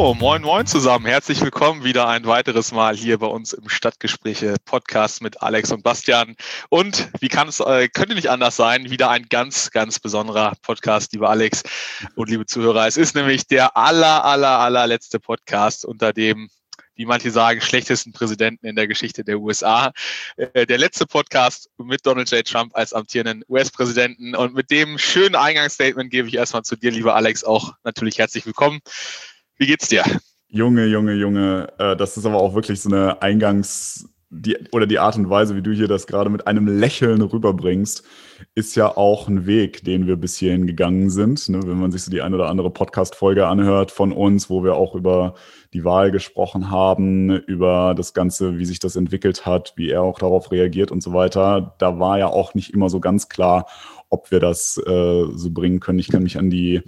So, moin moin zusammen. Herzlich willkommen wieder ein weiteres Mal hier bei uns im Stadtgespräche-Podcast mit Alex und Bastian. Und wie könnte nicht anders sein, wieder ein ganz, ganz besonderer Podcast, lieber Alex und liebe Zuhörer. Es ist nämlich der allerletzte Podcast unter dem, wie manche sagen, schlechtesten Präsidenten in der Geschichte der USA. Der letzte Podcast mit Donald J. Trump als amtierenden US-Präsidenten. Und mit dem schönen Eingangsstatement gebe ich erstmal zu dir, lieber Alex, auch natürlich herzlich willkommen. Wie geht's dir? Junge, das ist aber auch wirklich so eine die Art und Weise, wie du hier das gerade mit einem Lächeln rüberbringst, ist ja auch ein Weg, den wir bis hierhin gegangen sind. Ne? Wenn man sich so die eine oder andere Podcast-Folge anhört von uns, wo wir auch über die Wahl gesprochen haben, über das Ganze, wie sich das entwickelt hat, wie er auch darauf reagiert und so weiter, da war ja auch nicht immer so ganz klar, ob wir das so bringen können. Ich kann mich an die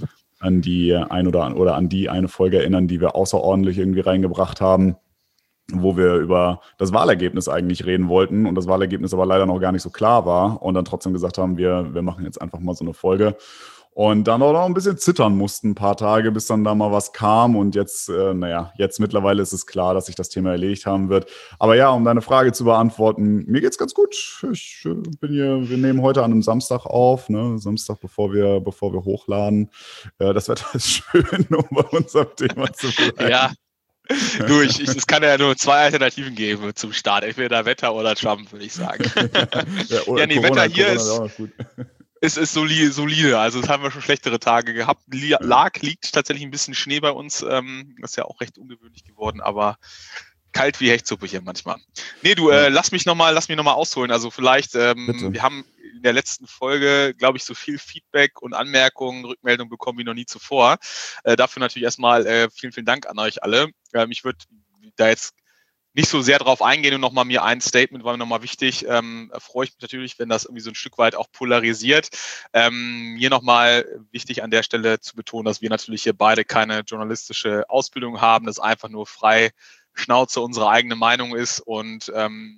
eine Folge erinnern, die wir außerordentlich irgendwie reingebracht haben, wo wir über das Wahlergebnis eigentlich reden wollten und das Wahlergebnis aber leider noch gar nicht so klar war und dann trotzdem gesagt haben, wir machen jetzt einfach mal so eine Folge und dann auch noch ein bisschen zittern mussten, ein paar Tage, bis dann da mal was kam und jetzt mittlerweile ist es klar, dass sich das Thema erledigt haben wird. Aber ja, um deine Frage zu beantworten, mir geht's ganz gut. Wir nehmen heute an einem Samstag auf, ne? Samstag, bevor wir hochladen. Das Wetter ist schön, um bei unserem Thema zu bleiben. Ja. Du, es kann ja nur zwei Alternativen geben zum Start. Entweder Wetter oder Trump, würde ich sagen. Wetter hier ist solide. Also es haben wir schon schlechtere Tage gehabt. Liegt tatsächlich ein bisschen Schnee bei uns. Das ist ja auch recht ungewöhnlich geworden, aber kalt wie Hechtsuppe hier manchmal. Nee, du, lass mich nochmal ausholen. Also vielleicht, wir haben in der letzten Folge, glaube ich, so viel Feedback und Anmerkungen, Rückmeldungen bekommen wie noch nie zuvor. Dafür natürlich erstmal vielen Dank an euch alle. Ich würde da jetzt nicht so sehr drauf eingehen und nochmal mir ein Statement war mir nochmal wichtig. Freue ich mich natürlich, wenn das irgendwie so ein Stück weit auch polarisiert. Mir nochmal wichtig an der Stelle zu betonen, dass wir natürlich hier beide keine journalistische Ausbildung haben, das einfach nur frei Schnauze unsere eigene Meinung ist und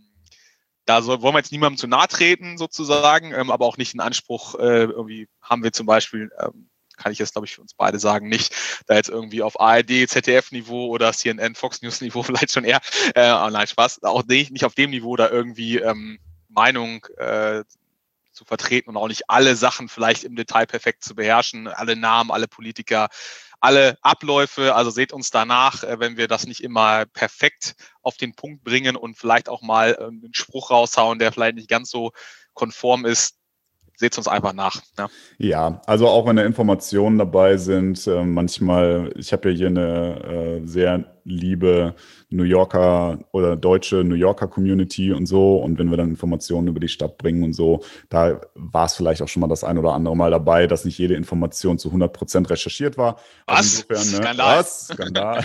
wollen wir jetzt niemandem zu nahe treten sozusagen, aber auch nicht den Anspruch, irgendwie haben wir zum Beispiel, kann ich jetzt glaube ich für uns beide sagen, nicht da jetzt irgendwie auf ARD, ZDF-Niveau oder CNN, Fox News-Niveau vielleicht schon eher, nein, Spaß, auch nicht auf dem Niveau da irgendwie Meinung zu vertreten und auch nicht alle Sachen vielleicht im Detail perfekt zu beherrschen, alle Namen, alle Politiker, alle Abläufe, also seht uns danach, wenn wir das nicht immer perfekt auf den Punkt bringen und vielleicht auch mal einen Spruch raushauen, der vielleicht nicht ganz so konform ist. Seht uns einfach nach. Ne? Ja, also auch wenn da Informationen dabei sind, manchmal, ich habe ja hier eine sehr liebe New Yorker oder deutsche New Yorker Community und so. Und wenn wir dann Informationen über die Stadt bringen und so, da war es vielleicht auch schon mal das ein oder andere Mal dabei, dass nicht jede Information zu 100% recherchiert war. Was? Also insofern, Skandal.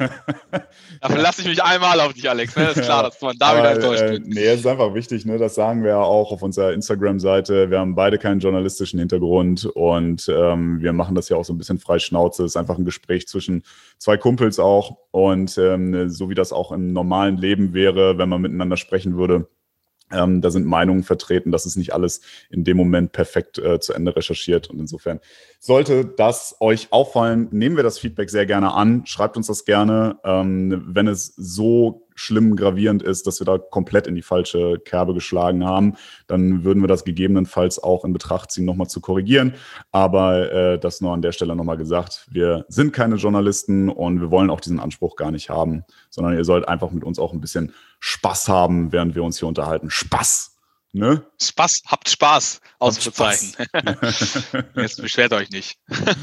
Dafür lasse ich mich einmal auf dich, Alex. Ne? Das ist klar, dass man da wieder enttäuscht wird. Nee, es ist einfach wichtig, ne? Das sagen wir ja auch auf unserer Instagram-Seite. Wir haben beide keinen journalistischen Hintergrund und wir machen das ja auch so ein bisschen frei Schnauze. Es ist einfach ein Gespräch zwischen zwei Kumpels auch und so wie das auch im normalen Leben wäre, wenn man miteinander sprechen würde. Da sind Meinungen vertreten, das ist nicht alles in dem Moment perfekt zu Ende recherchiert und insofern sollte das euch auffallen, nehmen wir das Feedback sehr gerne an, schreibt uns das gerne, wenn es so schlimm gravierend ist, dass wir da komplett in die falsche Kerbe geschlagen haben, dann würden wir das gegebenenfalls auch in Betracht ziehen, nochmal zu korrigieren, aber das nur an der Stelle nochmal gesagt, wir sind keine Journalisten und wir wollen auch diesen Anspruch gar nicht haben, sondern ihr sollt einfach mit uns auch ein bisschen Spaß haben, während wir uns hier unterhalten. Spaß! Ne? Spaß, habt Spaß, Ausrufezeichen. Jetzt beschwert euch nicht.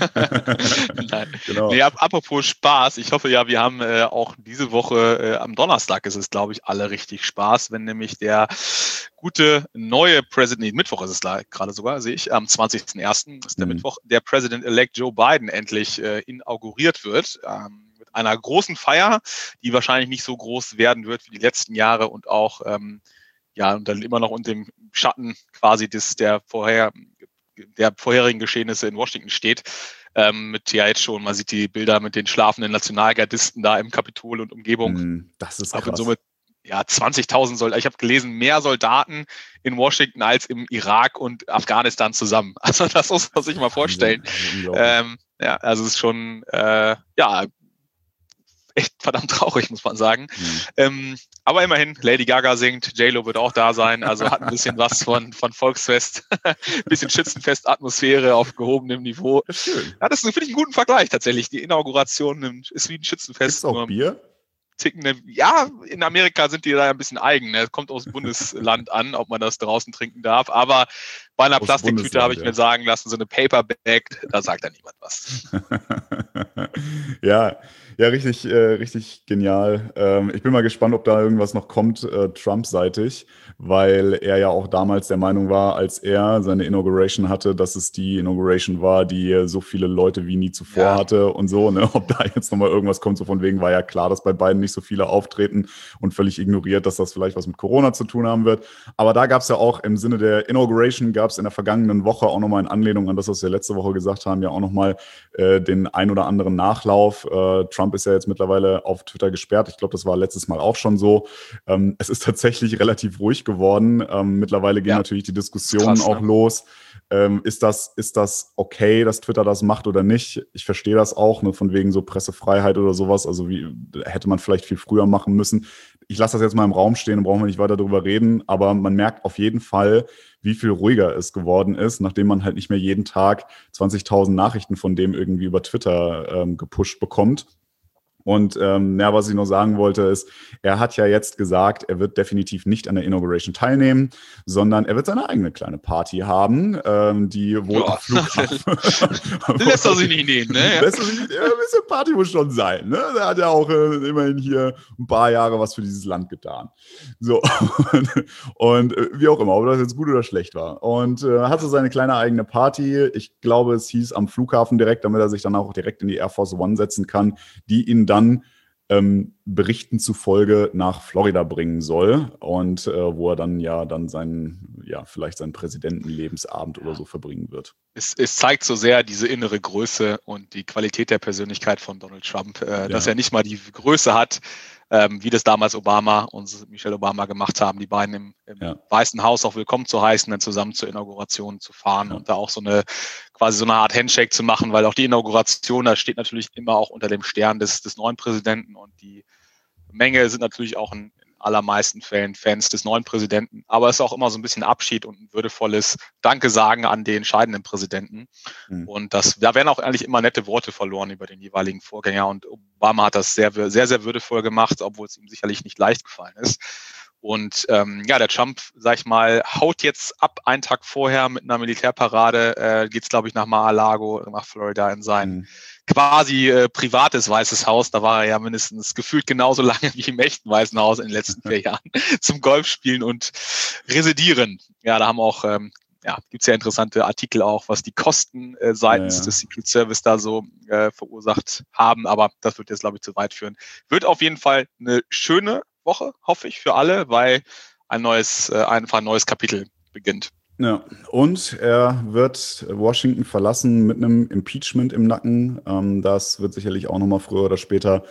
Nein. Genau. Nee, apropos Spaß, ich hoffe ja, wir haben auch diese Woche, am Donnerstag ist es, glaube ich, alle richtig Spaß, wenn nämlich der gute neue Mittwoch ist es gerade sogar, sehe ich, am 20.01. ist der Mittwoch, der President-elect Joe Biden endlich inauguriert wird. Mit einer großen Feier, die wahrscheinlich nicht so groß werden wird wie die letzten Jahre und auch und dann immer noch unter dem Schatten quasi der vorherigen Geschehnisse in Washington steht. Mit ja jetzt schon, man sieht die Bilder mit den schlafenden Nationalgardisten da im Kapitol und Umgebung. Das ist krass. Und somit 20.000 Soldaten. Ich habe gelesen, mehr Soldaten in Washington als im Irak und Afghanistan zusammen. Also das muss man sich mal vorstellen. Also es ist schon echt verdammt traurig, muss man sagen. Aber immerhin, Lady Gaga singt, J-Lo wird auch da sein, also hat ein bisschen was von Volksfest, ein bisschen Schützenfest-Atmosphäre auf gehobenem Niveau. Schön. Ja, das finde ich einen guten Vergleich tatsächlich. Die Inauguration ist wie ein Schützenfest. Gibt's auch Bier? Ja, in Amerika sind die da ein bisschen eigen. Ne? Kommt aus dem Bundesland an, ob man das draußen trinken darf. Aber bei einer Plastiktüte habe ich mir sagen lassen, so eine Paperbag, da sagt dann niemand was. Ja, richtig genial. Ich bin mal gespannt, ob da irgendwas noch kommt, Trump-seitig, weil er ja auch damals der Meinung war, als er seine Inauguration hatte, dass es die Inauguration war, die so viele Leute wie nie zuvor hatte und so. Ne? Ob da jetzt nochmal irgendwas kommt, so von wegen war ja klar, dass bei beiden nicht so viele auftreten und völlig ignoriert, dass das vielleicht was mit Corona zu tun haben wird. Aber da gab es ja auch im Sinne der Inauguration, gab es in der vergangenen Woche auch nochmal in Anlehnung an das, was wir letzte Woche gesagt haben, ja auch nochmal den ein oder anderen Nachlauf. Trump ist ja jetzt mittlerweile auf Twitter gesperrt. Ich glaube, das war letztes Mal auch schon so. Es ist tatsächlich relativ ruhig geworden. Mittlerweile gehen natürlich die Diskussionen krass, auch los. Ist das okay, dass Twitter das macht oder nicht? Ich verstehe das auch, ne, von wegen so Pressefreiheit oder sowas. Also hätte man vielleicht viel früher machen müssen. Ich lasse das jetzt mal im Raum stehen und brauchen wir nicht weiter darüber reden. Aber man merkt auf jeden Fall, wie viel ruhiger es geworden ist, nachdem man halt nicht mehr jeden Tag 20.000 Nachrichten von dem irgendwie über Twitter gepusht bekommt. Und was ich noch sagen wollte ist, er hat ja jetzt gesagt, er wird definitiv nicht an der Inauguration teilnehmen, sondern er wird seine eigene kleine Party haben, die wohl am Flughafen... Lässt er sich nicht nehmen, ne? Lässt er sich nicht, ein bisschen Party muss schon sein, ne? Der hat ja auch immerhin hier ein paar Jahre was für dieses Land getan. So, und wie auch immer, ob das jetzt gut oder schlecht war. Und hat so seine kleine eigene Party. Ich glaube, es hieß am Flughafen direkt, damit er sich dann auch direkt in die Air Force One setzen kann, die ihn dann Berichten zufolge nach Florida bringen soll und wo er dann vielleicht seinen Präsidentenlebensabend oder so verbringen wird. Es zeigt so sehr diese innere Größe und die Qualität der Persönlichkeit von Donald Trump, dass er nicht mal die Größe hat, wie das damals Obama und Michelle Obama gemacht haben, die beiden im Weißen Haus auch willkommen zu heißen, dann zusammen zur Inauguration zu fahren und da auch quasi so eine Art Handshake zu machen, weil auch die Inauguration, da steht natürlich immer auch unter dem Stern des neuen Präsidenten und die Menge sind natürlich auch in allermeisten Fällen Fans des neuen Präsidenten, aber es ist auch immer so ein bisschen Abschied und ein würdevolles Danke sagen an den scheidenden Präsidenten. Und da werden auch eigentlich immer nette Worte verloren über den jeweiligen Vorgänger und Obama hat das sehr, sehr, sehr würdevoll gemacht, obwohl es ihm sicherlich nicht leicht gefallen ist. Und der Trump, sag ich mal, haut jetzt ab einen Tag vorher mit einer Militärparade, geht's glaube ich nach Mar-a-Lago, nach Florida in sein quasi privates Weißes Haus. Da war er ja mindestens gefühlt genauso lange wie im echten Weißen Haus in den letzten 4 Jahren zum Golfspielen und residieren. Ja, da haben auch gibt's ja interessante Artikel auch, was die Kosten seitens des Secret Service da so verursacht haben. Aber das wird jetzt, glaube ich, zu weit führen. Wird auf jeden Fall eine schöne Woche, hoffe ich, für alle, weil einfach ein neues Kapitel beginnt. Ja, und er wird Washington verlassen mit einem Impeachment im Nacken. Das wird sicherlich auch nochmal früher oder später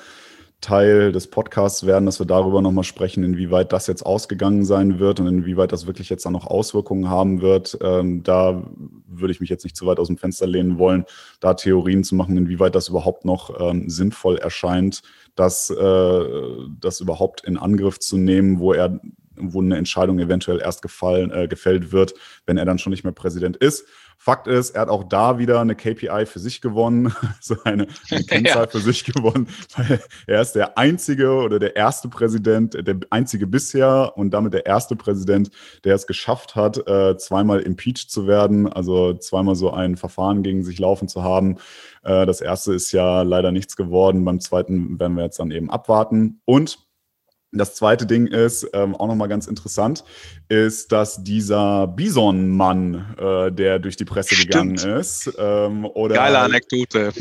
Teil des Podcasts werden, dass wir darüber nochmal sprechen, inwieweit das jetzt ausgegangen sein wird und inwieweit das wirklich jetzt dann noch Auswirkungen haben wird. Da würde ich mich jetzt nicht zu weit aus dem Fenster lehnen wollen, da Theorien zu machen, inwieweit das überhaupt noch sinnvoll erscheint, das überhaupt in Angriff zu nehmen, wo eine Entscheidung eventuell erst gefällt wird, wenn er dann schon nicht mehr Präsident ist. Fakt ist, er hat auch da wieder eine KPI für sich gewonnen, so eine Kennzahl für sich gewonnen, weil er ist der einzige oder der erste Präsident, der einzige bisher und damit der erste Präsident, der es geschafft hat, zweimal impeached zu werden, also zweimal so ein Verfahren gegen sich laufen zu haben. Das erste ist ja leider nichts geworden, beim zweiten werden wir jetzt dann eben abwarten. Und das zweite Ding ist, auch nochmal ganz interessant, ist, dass dieser Bison-Mann, der durch die Presse gegangen ist, geile Anekdote.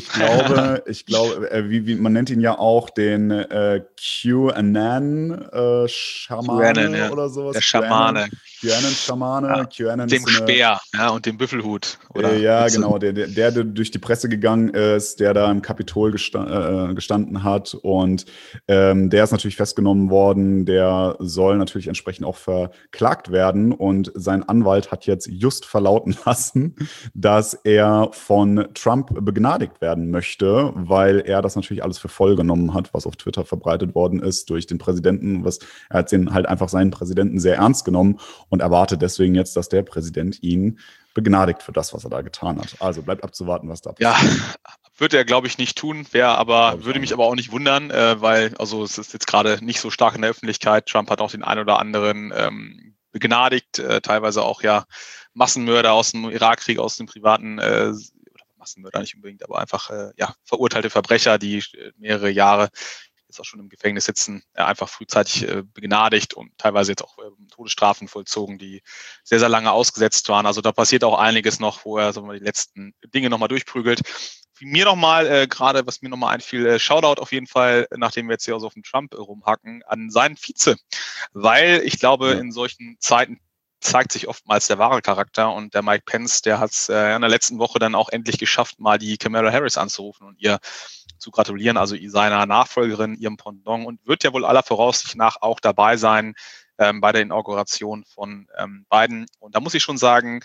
Ich glaube, man nennt ihn ja auch den QAnon-Schamane oder sowas. Der Schamane. QAnon-Schamane. Ja, QAnon mit dem Speer, ja, und dem Büffelhut. Oder ja, genau, der durch die Presse gegangen ist, der da im Kapitol gestanden hat und der ist natürlich festgenommen worden, der soll natürlich entsprechend auch verklagt werden und sein Anwalt hat jetzt just verlauten lassen, dass er von Trump begnadigt werden möchte, weil er das natürlich alles für voll genommen hat, was auf Twitter verbreitet worden ist durch den Präsidenten. Er hat den halt einfach seinen Präsidenten sehr ernst genommen und erwartet deswegen jetzt, dass der Präsident ihn begnadigt für das, was er da getan hat. Also bleibt abzuwarten, was da passiert. Ja, wird er, glaube ich, nicht tun, würde mich aber auch nicht wundern, weil, also es ist jetzt gerade nicht so stark in der Öffentlichkeit. Trump hat auch den einen oder anderen begnadigt, teilweise auch ja Massenmörder aus dem Irakkrieg, aus dem privaten, oder Massenmörder nicht unbedingt, aber einfach verurteilte Verbrecher, die mehrere Jahre jetzt auch schon im Gefängnis sitzen, einfach frühzeitig begnadigt und teilweise jetzt auch Todesstrafen vollzogen, die sehr, sehr lange ausgesetzt waren. Also da passiert auch einiges noch, wo er die letzten Dinge nochmal durchprügelt. Mir nochmal, gerade was mir nochmal einfiel, Shoutout auf jeden Fall, nachdem wir jetzt hier auch so auf den Trump rumhacken, an seinen Vize. Weil ich glaube, in solchen Zeiten zeigt sich oftmals der wahre Charakter und der Mike Pence, der hat es in der letzten Woche dann auch endlich geschafft, mal die Kamala Harris anzurufen und ihr zu gratulieren, also seiner Nachfolgerin, ihrem Pendant, und wird ja wohl aller Voraussicht nach auch dabei sein bei der Inauguration von Biden. Und da muss ich schon sagen,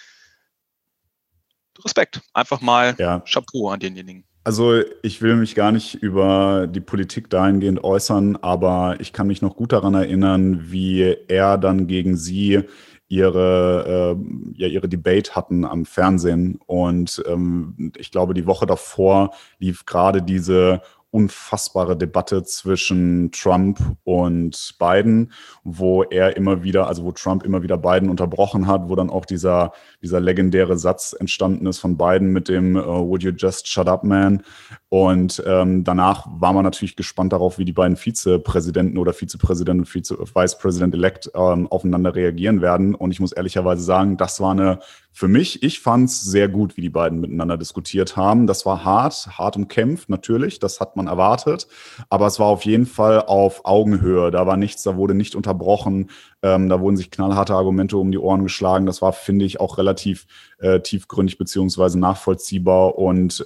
Respekt, einfach mal Chapeau an denjenigen. Also ich will mich gar nicht über die Politik dahingehend äußern, aber ich kann mich noch gut daran erinnern, wie er dann gegen sie ihre Debate hatten am Fernsehen. Und ich glaube, die Woche davor lief gerade diese unfassbare Debatte zwischen Trump und Biden, wo Trump immer wieder Biden unterbrochen hat, wo dann auch dieser legendäre Satz entstanden ist von Biden mit dem Would you just shut up, man? Und danach war man natürlich gespannt darauf, wie die beiden Vizepräsidenten oder Vizepräsident und Vice President-elect aufeinander reagieren werden. Und ich muss ehrlicherweise sagen, das war ich fand es sehr gut, wie die beiden miteinander diskutiert haben. Das war hart umkämpft, natürlich, das hat man erwartet. Aber es war auf jeden Fall auf Augenhöhe. Da wurde nicht unterbrochen. Da wurden sich knallharte Argumente um die Ohren geschlagen. Das war, finde ich, auch relativ tiefgründig beziehungsweise nachvollziehbar und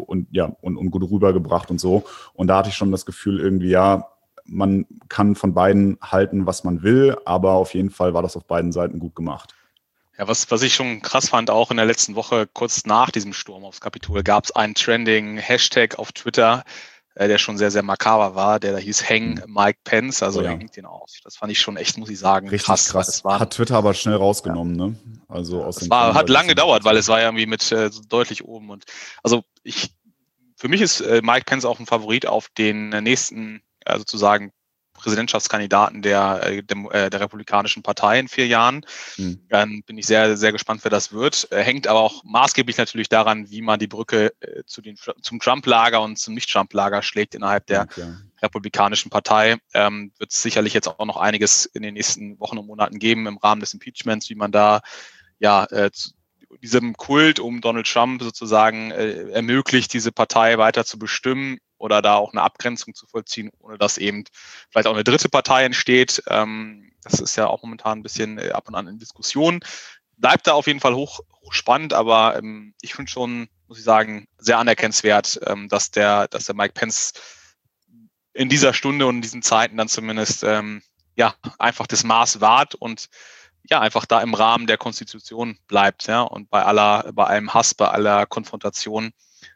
gut rübergebracht und so. Und da hatte ich schon das Gefühl irgendwie, man kann von beiden halten, was man will, aber auf jeden Fall war das auf beiden Seiten gut gemacht. Ja, was ich schon krass fand, auch in der letzten Woche, kurz nach diesem Sturm aufs Kapitol, gab es einen Trending-Hashtag auf Twitter, der schon sehr, sehr makaber war, der da hieß Hang Mike Pence, also hängt den auf. Das fand ich schon echt, muss ich sagen, richtig krass. Hat Twitter aber schnell rausgenommen, ne? Also hat lange gedauert, weil es war ja irgendwie mit deutlich oben. Und also für mich ist Mike Pence auch ein Favorit auf den nächsten, sozusagen Präsidentschaftskandidaten der Republikanischen Partei in 4 Jahren. Dann bin ich sehr, sehr gespannt, wer das wird. Hängt aber auch maßgeblich natürlich daran, wie man die Brücke zum Trump-Lager und zum Nicht-Trump-Lager schlägt innerhalb der Republikanischen Partei. Wird es sicherlich jetzt auch noch einiges in den nächsten Wochen und Monaten geben im Rahmen des Impeachments, wie man da diesem Kult um Donald Trump sozusagen ermöglicht, diese Partei weiter zu bestimmen oder da auch eine Abgrenzung zu vollziehen, ohne dass eben vielleicht auch eine dritte Partei entsteht. Das ist ja auch momentan ein bisschen ab und an in Diskussion. Bleibt da auf jeden Fall hochspannend, aber ich finde schon, muss ich sagen, sehr anerkennenswert, dass der Mike Pence in dieser Stunde und in diesen Zeiten dann zumindest einfach das Maß wahrt und einfach da im Rahmen der Konstitution bleibt, und bei allem Hass, bei aller Konfrontation,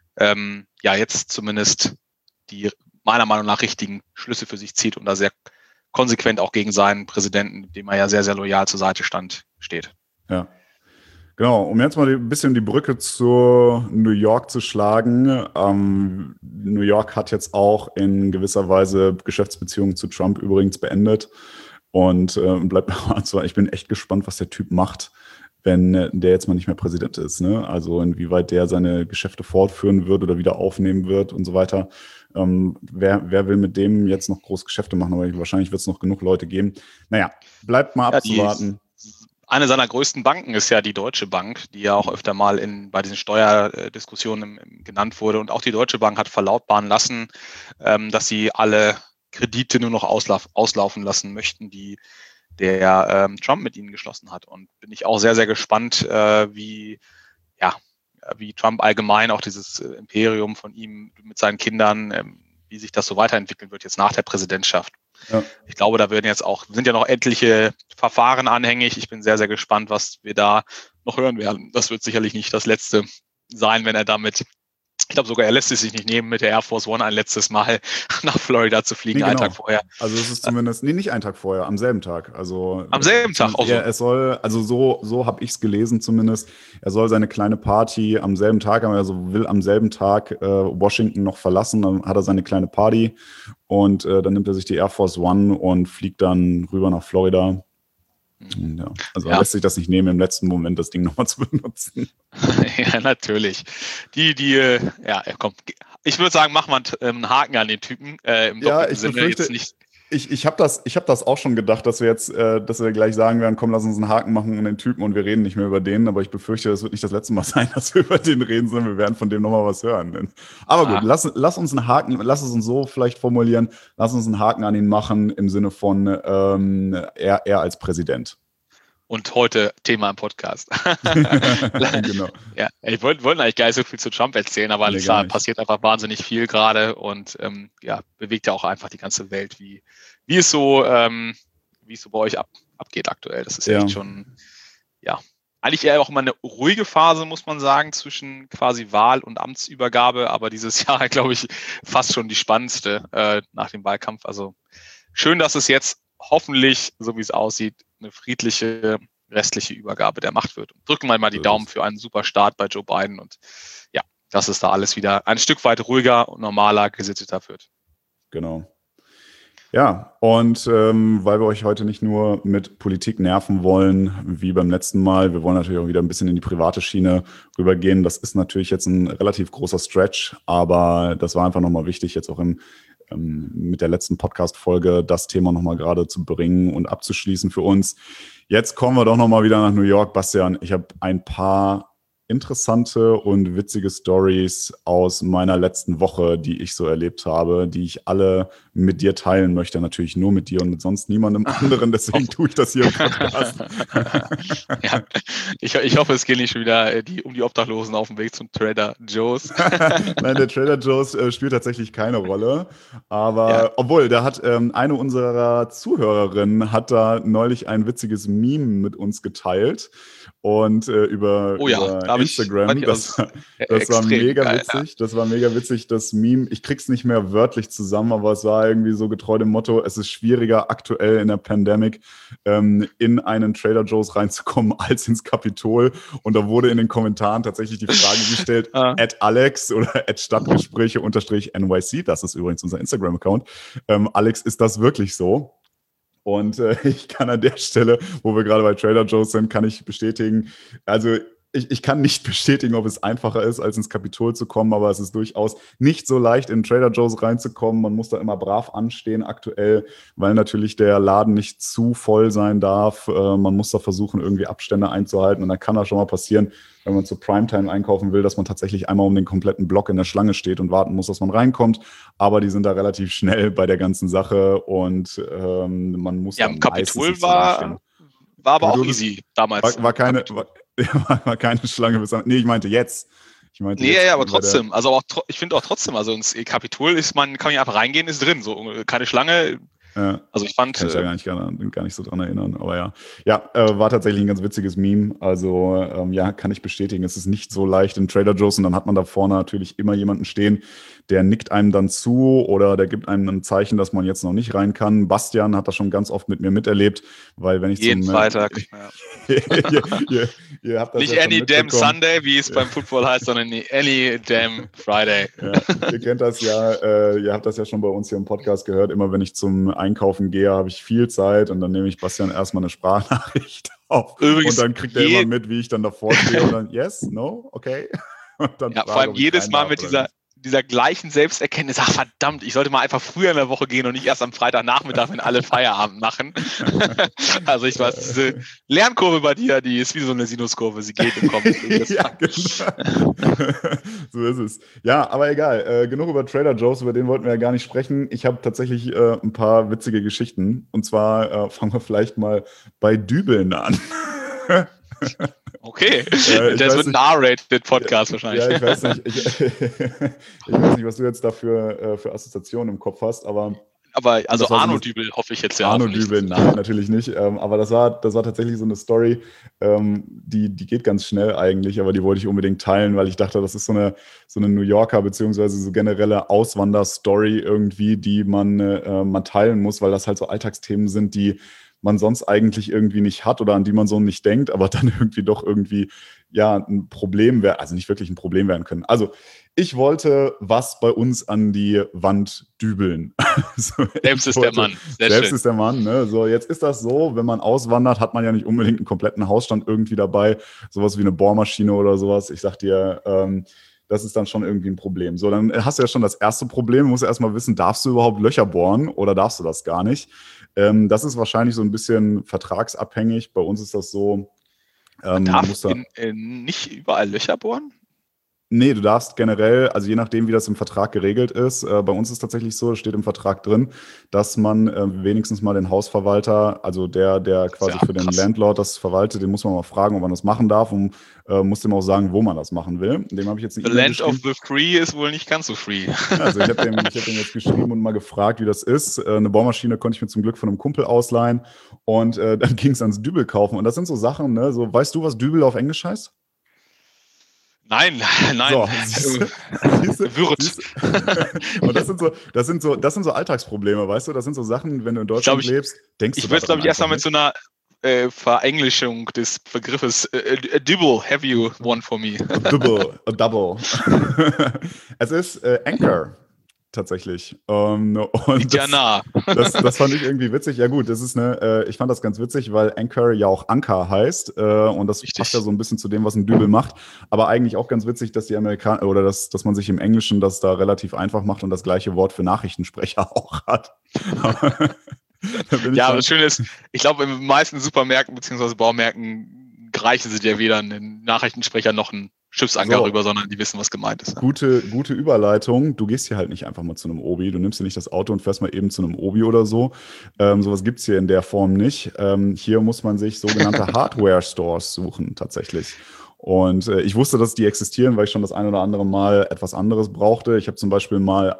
jetzt zumindest die meiner Meinung nach richtigen Schlüsse für sich zieht und da sehr konsequent auch gegen seinen Präsidenten, dem er ja sehr, sehr loyal zur Seite steht. Ja. Genau, um jetzt mal ein bisschen die Brücke zu New York zu schlagen. New York hat jetzt auch in gewisser Weise Geschäftsbeziehungen zu Trump übrigens beendet. Und ich bin echt gespannt, was der Typ macht, wenn der jetzt mal nicht mehr Präsident ist. Ne? Also inwieweit der seine Geschäfte fortführen wird oder wieder aufnehmen wird und so weiter. Wer will mit dem jetzt noch groß Geschäfte machen? Aber wahrscheinlich wird es noch genug Leute geben. Naja, bleibt mal abzuwarten. Eine seiner größten Banken ist ja die Deutsche Bank, die ja auch öfter mal bei diesen Steuerdiskussionen genannt wurde. Und auch die Deutsche Bank hat verlautbaren lassen, dass sie alle Kredite nur noch auslaufen lassen möchten, die der Trump mit ihnen geschlossen hat. Und bin ich auch sehr, sehr gespannt, wie Trump allgemein auch dieses Imperium von ihm mit seinen Kindern, wie sich das so weiterentwickeln wird jetzt nach der Präsidentschaft. Ja. Ich glaube, da sind ja noch etliche Verfahren anhängig. Ich bin sehr, sehr gespannt, was wir da noch hören werden. Das wird sicherlich nicht das Letzte sein, wenn er damit, ich glaube sogar, er lässt es sich nicht nehmen, mit der Air Force One ein letztes Mal nach Florida zu fliegen, genau. einen Tag vorher. Also es ist zumindest, nicht einen Tag vorher, am selben Tag. Also am selben Tag auch so. Es soll, also so habe ich es gelesen zumindest, er soll seine kleine Party am selben Tag haben, also will am selben Tag Washington noch verlassen, dann hat er seine kleine Party und dann nimmt er sich die Air Force One und fliegt dann rüber nach Florida. Ja, also lässt sich das nicht nehmen, im letzten Moment das Ding nochmal zu benutzen. Ja, natürlich. Komm. Ich würde sagen, mach mal einen Haken an den Typen. Im ich befürchte, ich habe das auch schon gedacht, dass wir gleich sagen werden, komm, lass uns einen Haken machen an den Typen und wir reden nicht mehr über den, aber ich befürchte, das wird nicht das letzte Mal sein, dass wir über den reden, sondern wir werden von dem nochmal was hören. Aber gut, lass uns einen Haken, lass es uns so vielleicht formulieren, lass uns einen Haken an ihn machen im Sinne von er als Präsident. Und heute Thema im Podcast. Genau. Ja, ich wollte eigentlich gar nicht so viel zu Trump erzählen, aber klar, passiert einfach wahnsinnig viel gerade und bewegt ja auch einfach die ganze Welt, wie es so bei euch abgeht aktuell. Das ist echt schon, eigentlich eher auch immer eine ruhige Phase, muss man sagen, zwischen quasi Wahl und Amtsübergabe, aber dieses Jahr, glaube ich, fast schon die spannendste nach dem Wahlkampf. Also schön, dass es jetzt hoffentlich, so wie es aussieht, eine friedliche restliche Übergabe der Macht wird. Drücken wir mal die Daumen für einen super Start bei Joe Biden und dass es da alles wieder ein Stück weit ruhiger und normaler, gesitteter wird. Genau. Ja, und weil wir euch heute nicht nur mit Politik nerven wollen, wie beim letzten Mal, wir wollen natürlich auch wieder ein bisschen in die private Schiene rübergehen. Das ist natürlich jetzt ein relativ großer Stretch, aber das war einfach nochmal wichtig, jetzt auch mit der letzten Podcast-Folge das Thema nochmal gerade zu bringen und abzuschließen für uns. Jetzt kommen wir doch nochmal wieder nach New York. Bastian, ich habe ein paar interessante und witzige Stories aus meiner letzten Woche, die ich so erlebt habe, die ich alle mit dir teilen möchte. Natürlich nur mit dir und mit sonst niemandem anderen. Deswegen tue ich das hier im Podcast. Ich hoffe, es geht nicht schon wieder um die Obdachlosen auf dem Weg zum Trader Joe's. Nein, der Trader Joe's spielt tatsächlich keine Rolle. Aber obwohl, da hat eine unserer Zuhörerinnen hat da neulich ein witziges Meme mit uns geteilt. Und über Instagram. Das war mega witzig. Ja. Das war mega witzig, das Meme. Ich krieg's nicht mehr wörtlich zusammen, aber es war irgendwie so getreu dem Motto, es ist schwieriger aktuell in der Pandemic in einen Trader Joe's reinzukommen als ins Kapitol. Und da wurde in den Kommentaren tatsächlich die Frage gestellt, @Alex oder @Stadtgespräche_NYC, das ist übrigens unser Instagram-Account. Alex, ist das wirklich so? Und ich kann an der Stelle, wo wir gerade bei Trader Joe's sind, kann ich bestätigen, also ich kann nicht bestätigen, ob es einfacher ist, als ins Kapitol zu kommen, aber es ist durchaus nicht so leicht, in Trader Joe's reinzukommen. Man muss da immer brav anstehen aktuell, weil natürlich der Laden nicht zu voll sein darf. Man muss da versuchen, irgendwie Abstände einzuhalten. Und dann kann das schon mal passieren, wenn man zu Primetime einkaufen will, dass man tatsächlich einmal um den kompletten Block in der Schlange steht und warten muss, dass man reinkommt. Aber die sind da relativ schnell bei der ganzen Sache und man muss im Kapitol war aber auch easy damals. War keine Schlange bis am. Nee, ich meinte jetzt. Aber trotzdem. Also ich finde auch trotzdem, also ins Kapitol kann man einfach reingehen, ist drin. So keine Schlange. Ja. Also ich fand. Kann ich ja gar nicht so dran erinnern, aber ja. Ja, war tatsächlich ein ganz witziges Meme. Also kann ich bestätigen. Es ist nicht so leicht in Trader Joe's und dann hat man da vorne natürlich immer jemanden stehen, der nickt einem dann zu oder der gibt einem ein Zeichen, dass man jetzt noch nicht rein kann. Bastian hat das schon ganz oft mit mir miterlebt, weil wenn ich jeden Freitag. ihr habt das nicht any damn Sunday, wie es beim Football heißt, sondern any damn Friday. Ja, ihr kennt das ja, ihr habt das ja schon bei uns hier im Podcast gehört. Immer wenn ich zum Einkaufen gehe, habe ich viel Zeit und dann nehme ich Bastian erstmal eine Sprachnachricht auf. Übrigens, und dann kriegt er immer mit, wie ich dann davor stehe und dann yes, no, okay. Und dann vor allem jedes Mal mit dieser gleichen Selbsterkenntnis, ach verdammt, ich sollte mal einfach früher in der Woche gehen und nicht erst am Freitagnachmittag, wenn alle Feierabend machen. Also ich weiß, diese Lernkurve bei dir, die ist wie so eine Sinuskurve, sie geht und kommt. Ja, genau. So ist es. Ja, aber egal, genug über Trader Joe's, über den wollten wir ja gar nicht sprechen. Ich habe tatsächlich ein paar witzige Geschichten. Und zwar fangen wir vielleicht mal bei Dübeln an. Okay, das wird ein R-Rated-Podcast wahrscheinlich. Ja, ich weiß nicht. Ich weiß nicht, was du jetzt da für Assoziationen im Kopf hast, aber also Arno Dübel hoffe ich jetzt ja. Arno Dübel, nein, natürlich nicht. Aber das war tatsächlich so eine Story, die geht ganz schnell eigentlich, aber die wollte ich unbedingt teilen, weil ich dachte, das ist so eine New Yorker beziehungsweise so generelle Auswanderstory irgendwie, die man teilen muss, weil das halt so Alltagsthemen sind, die man sonst eigentlich irgendwie nicht hat oder an die man so nicht denkt, aber dann irgendwie doch irgendwie ja ein Problem wäre, also nicht wirklich ein Problem werden können. Also ich wollte was bei uns an die Wand dübeln. Selbst ist der Mann. Selbst ist der Mann. Ne? So, jetzt ist das so, wenn man auswandert, hat man ja nicht unbedingt einen kompletten Hausstand irgendwie dabei, sowas wie eine Bohrmaschine oder sowas. Ich sag dir, das ist dann schon irgendwie ein Problem. So, dann hast du ja schon das erste Problem. Du musst ja erstmal wissen, darfst du überhaupt Löcher bohren oder darfst du das gar nicht? Das ist wahrscheinlich so ein bisschen vertragsabhängig. Bei uns ist das so. Man darf nicht überall Löcher bohren? Nee, du darfst generell, also je nachdem, wie das im Vertrag geregelt ist, bei uns ist es tatsächlich so, steht im Vertrag drin, dass man wenigstens mal den Hausverwalter, also der quasi für den Landlord das verwaltet, den muss man mal fragen, ob man das machen darf und muss dem auch sagen, wo man das machen will. Dem habe ich jetzt The Land of the Free ist wohl nicht ganz so free. Also ich hab dem jetzt geschrieben und mal gefragt, wie das ist. Eine Bohrmaschine konnte ich mir zum Glück von einem Kumpel ausleihen und dann ging es ans Dübel kaufen. Und das sind so Sachen, ne, so, weißt du, was Dübel auf Englisch heißt? Nein. So, siehst du? Und das sind so Alltagsprobleme, weißt du? Das sind so Sachen, wenn du in Deutschland lebst, denkst du. Ich würde, glaube ich, erstmal mit so einer Verenglischung des Begriffes Double, have you one for me? Double. Es ist Anchor. Tatsächlich. Ja, nah. Das fand ich irgendwie witzig. Ja gut, ich fand das ganz witzig, weil Anchor ja auch Anker heißt und das passt ja so ein bisschen zu dem, was ein Dübel macht. Aber eigentlich auch ganz witzig, dass die Amerikaner oder dass man sich im Englischen das da relativ einfach macht und das gleiche Wort für Nachrichtensprecher auch hat. Ja, aber das Schöne ist, ich glaube, in den meisten Supermärkten bzw. Baumärkten reichen sie dir weder einen Nachrichtensprecher noch einen Schiffsanker rüber, sondern die wissen, was gemeint ist. Ja. Gute Überleitung. Du gehst hier halt nicht einfach mal zu einem Obi. Du nimmst hier nicht das Auto und fährst mal eben zu einem Obi oder so. Sowas gibt es hier in der Form nicht. Hier muss man sich sogenannte Hardware-Stores suchen, tatsächlich. Und ich wusste, dass die existieren, weil ich schon das ein oder andere Mal etwas anderes brauchte. Ich habe zum Beispiel mal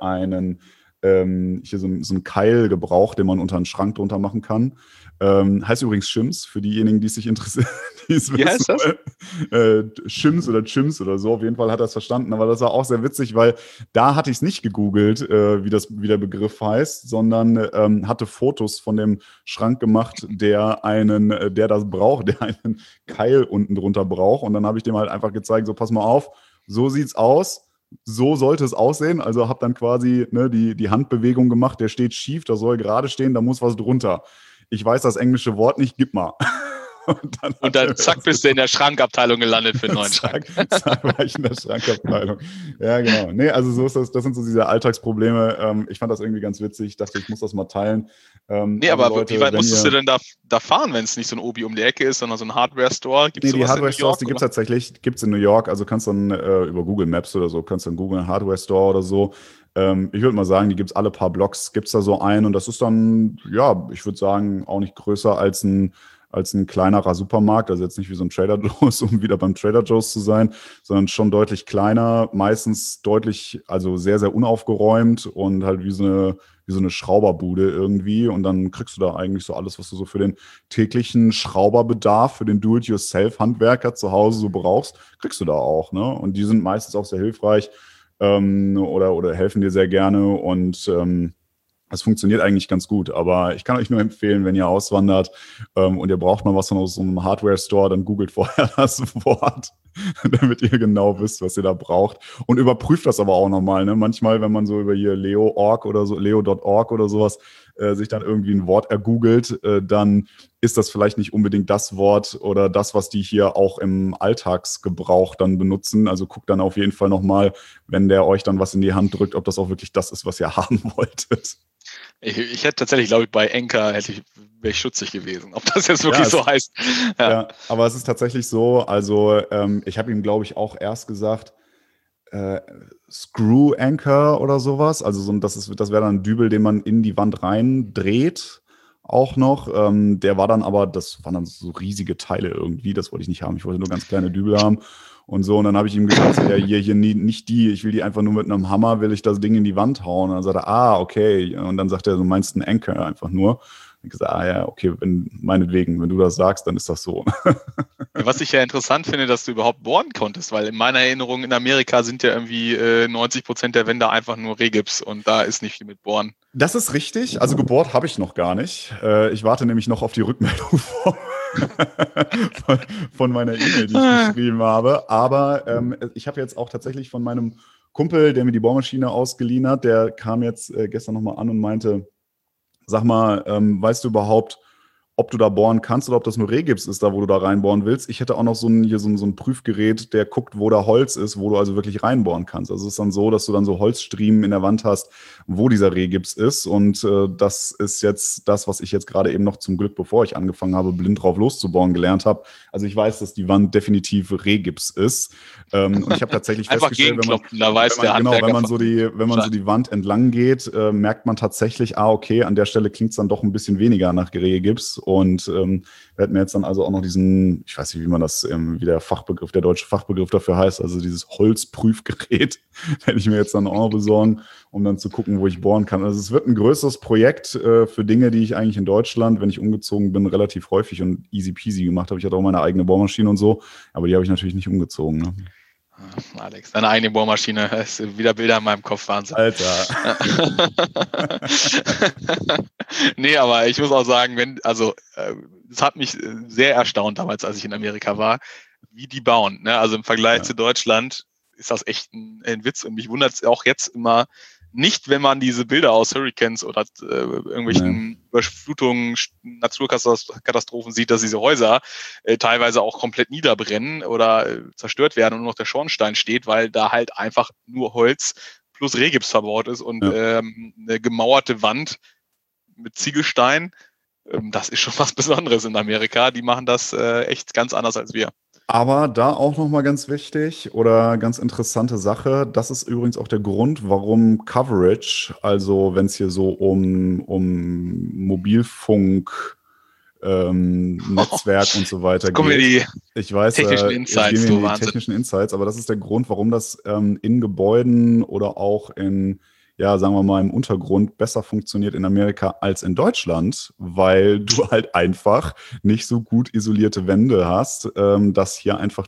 hier so einen Keil gebraucht, den man unter einen Schrank drunter machen kann. Heißt übrigens Shims, für diejenigen, die sich interessieren. Wie heißt das? Shims oder Chims oder so. Auf jeden Fall hat er es verstanden. Aber das war auch sehr witzig, weil da hatte ich es nicht gegoogelt, wie der Begriff heißt, sondern hatte Fotos von dem Schrank gemacht, der das braucht, der einen Keil unten drunter braucht. Und dann habe ich dem halt einfach gezeigt, so pass mal auf, so sieht's aus. So sollte es aussehen. Also habe dann quasi die Handbewegung gemacht, der steht schief, da soll gerade stehen, da muss was drunter. Ich weiß das englische Wort nicht, gib mal. Und dann zack, bist du in der Schrankabteilung gelandet für einen neuen Schrank. Zack war ich in der Schrankabteilung. Ja, genau. Nee, also so ist das sind so diese Alltagsprobleme. Ich fand das irgendwie ganz witzig. Ich dachte, ich muss das mal teilen. Nee, aber Leute, wie weit musstest du denn da fahren, wenn es nicht so ein Obi um die Ecke ist, sondern so ein Hardware-Store? Nee, die Hardware-Stores, die gibt es tatsächlich, gibt es in New York. Also kannst dann über Google Maps oder so, kannst dann googeln Hardware-Store oder so. Ich würde mal sagen, die gibt es alle paar Blocks, gibt es da so einen und das ist dann, ja, ich würde sagen, auch nicht größer als ein kleinerer Supermarkt, also jetzt nicht wie so ein Trader Joe's, um wieder beim Trader Joe's zu sein, sondern schon deutlich kleiner, meistens deutlich, also sehr, sehr unaufgeräumt und halt wie so eine Schrauberbude irgendwie und dann kriegst du da eigentlich so alles, was du so für den täglichen Schrauberbedarf, für den Do-it-yourself-Handwerker zu Hause so brauchst, kriegst du da auch, ne? Und die sind meistens auch sehr hilfreich oder helfen dir sehr gerne und das funktioniert eigentlich ganz gut, aber ich kann euch nur empfehlen, wenn ihr auswandert und ihr braucht mal was von so einem Hardware-Store, dann googelt vorher das Wort damit ihr genau wisst, was ihr da braucht. Und überprüft das aber auch nochmal. Ne? Manchmal, wenn man so über hier leo.org oder so, leo.org oder sowas sich dann irgendwie ein Wort ergoogelt, dann ist das vielleicht nicht unbedingt das Wort oder das, was die hier auch im Alltagsgebrauch dann benutzen. Also guckt dann auf jeden Fall nochmal, wenn der euch dann was in die Hand drückt, ob das auch wirklich das ist, was ihr haben wolltet. Ich hätte tatsächlich, glaube ich, bei Enka wäre ich schutzig gewesen, ob das jetzt wirklich so heißt. Ja, aber es ist tatsächlich so, also ich habe ihm, glaube ich, auch erst gesagt, Screw Anchor oder sowas. Also das wäre dann ein Dübel, den man in die Wand reindreht, auch noch. Der war dann aber, das waren dann so riesige Teile irgendwie, das wollte ich nicht haben. Ich wollte nur ganz kleine Dübel haben und so. Und dann habe ich ihm gesagt, ja, hier nicht die, ich will die einfach nur mit einem Hammer, will ich das Ding in die Wand hauen. Und dann sagt er, okay. Und dann sagt er, du meinst einen Anchor einfach nur. Ich gesagt, ja, okay, meinetwegen, wenn du das sagst, dann ist das so. Was ich ja interessant finde, dass du überhaupt bohren konntest, weil in meiner Erinnerung in Amerika sind ja irgendwie 90% der Wände einfach nur Rehgips und da ist nicht viel mit Bohren. Das ist richtig. Also gebohrt habe ich noch gar nicht. Ich warte nämlich noch auf die Rückmeldung von meiner E-Mail, die ich geschrieben habe. Aber ich habe jetzt auch tatsächlich von meinem Kumpel, der mir die Bohrmaschine ausgeliehen hat, der kam jetzt gestern nochmal an und meinte, sag mal, weißt du überhaupt, ob du da bohren kannst oder ob das nur Rehgips ist, da wo du da reinbohren willst? Ich hätte auch noch so ein Prüfgerät, der guckt, wo da Holz ist, wo du also wirklich reinbohren kannst. Also es ist dann so, dass du dann so Holzstriemen in der Wand hast, wo dieser Rehgips ist. Und das ist jetzt das, was ich jetzt gerade eben noch zum Glück, bevor ich angefangen habe, blind drauf loszubohren, gelernt habe. Also ich weiß, dass die Wand definitiv Rehgips ist. Und ich habe tatsächlich festgestellt, wenn man so die Wand entlang geht, merkt man tatsächlich, okay, an der Stelle klingt es dann doch ein bisschen weniger nach Rehgips. Und wir hätten mir jetzt dann also auch noch diesen, ich weiß nicht, wie man das, wie der deutsche Fachbegriff dafür heißt, also dieses Holzprüfgerät, werde ich mir jetzt dann auch noch besorgen, um dann zu gucken, wo ich bohren kann. Also es wird ein größeres Projekt für Dinge, die ich eigentlich in Deutschland, wenn ich umgezogen bin, relativ häufig und easy peasy gemacht habe. Ich hatte auch meine eigene Bohrmaschine und so, aber die habe ich natürlich nicht umgezogen. Ne? Alex, deine eigene Bohrmaschine, das ist wieder Bilder in meinem Kopf, Wahnsinn. Alter. Nee, aber ich muss auch sagen, das hat mich sehr erstaunt damals, als ich in Amerika war, wie die bauen. Ne? Also im Vergleich zu Deutschland ist das echt ein Witz und mich wundert es auch jetzt immer nicht, wenn man diese Bilder aus Hurricanes oder irgendwelchen Überflutungen, Naturkatastrophen sieht, dass diese Häuser teilweise auch komplett niederbrennen oder zerstört werden und nur noch der Schornstein steht, weil da halt einfach nur Holz plus Rehgips verbaut ist und eine gemauerte Wand mit Ziegelstein. Das ist schon was Besonderes in Amerika. Die machen das echt ganz anders als wir. Aber da auch nochmal ganz wichtig oder ganz interessante Sache, das ist übrigens auch der Grund, warum Coverage, also wenn es hier so um Mobilfunk, Netzwerk und so weiter geht. Ich weiß, technischen Insights, die technischen Insights, aber das ist der Grund, warum das in Gebäuden oder auch in, ja, sagen wir mal, im Untergrund besser funktioniert in Amerika als in Deutschland, weil du halt einfach nicht so gut isolierte Wände hast, dass hier einfach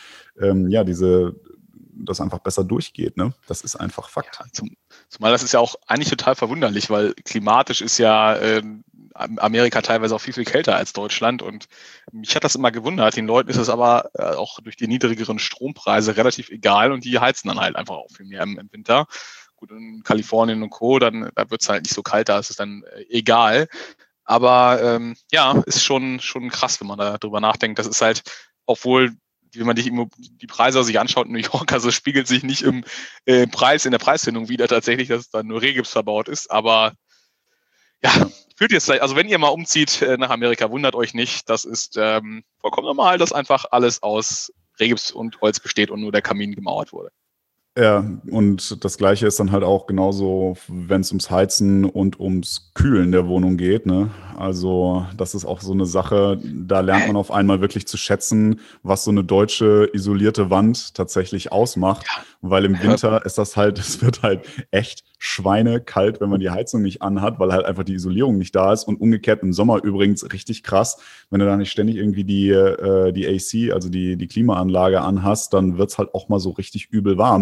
das einfach besser durchgeht, ne? Das ist einfach Fakt. Ja, zumal das ist ja auch eigentlich total verwunderlich, weil klimatisch ist ja Amerika teilweise auch viel, viel kälter als Deutschland und mich hat das immer gewundert. Den Leuten ist es aber auch durch die niedrigeren Strompreise relativ egal und die heizen dann halt einfach auch viel mehr im Winter. Gut, in Kalifornien und Co., da wird es halt nicht so kalt, da ist es dann egal. Aber ist schon krass, wenn man da drüber nachdenkt. Das ist halt, obwohl, wenn man die Preise sich anschaut in New York, also es spiegelt sich nicht im Preis, in der Preisfindung wieder tatsächlich, dass es dann nur Rehgips verbaut ist. Aber fühlt jetzt, also wenn ihr mal umzieht nach Amerika, wundert euch nicht. Das ist vollkommen normal, dass einfach alles aus Rehgips und Holz besteht und nur der Kamin gemauert wurde. Ja, und das Gleiche ist dann halt auch genauso, wenn es ums Heizen und ums Kühlen der Wohnung geht, ne? Also das ist auch so eine Sache, da lernt man auf einmal wirklich zu schätzen, was so eine deutsche isolierte Wand tatsächlich ausmacht, weil im Winter ist es wird halt echt schweinekalt, wenn man die Heizung nicht anhat, weil halt einfach die Isolierung nicht da ist und umgekehrt im Sommer übrigens richtig krass, wenn du da nicht ständig irgendwie die AC, also die Klimaanlage anhast, dann wird's halt auch mal so richtig übel warm.